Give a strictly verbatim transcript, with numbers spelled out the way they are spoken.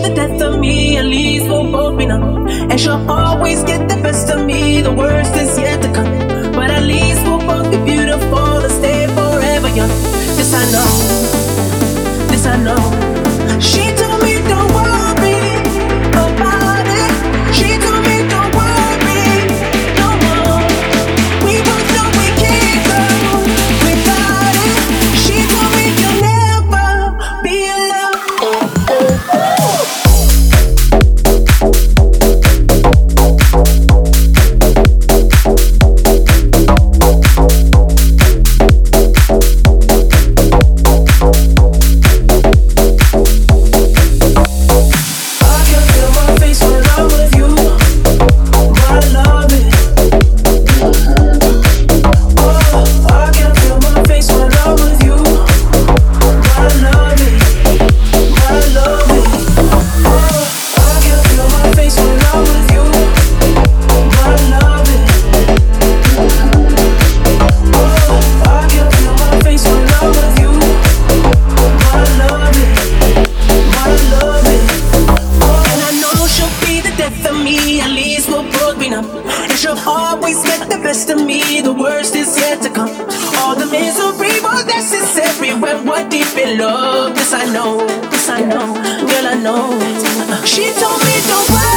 the death of me, at least we'll both be numb. And she'll always get the best of me, the worst is yet to come. But at least we'll both be beautiful and stay forever young. This I know, this I know. She told me don't worry about it. She told me don't worry no more. We both know we can't go without it. She told me you'll never be alone. At least we'll both be numb. And she'll always get the best of me, the worst is yet to come. All the misery was necessary when we're deep in love. This I know, this I know, girl I know. She told me don't worry.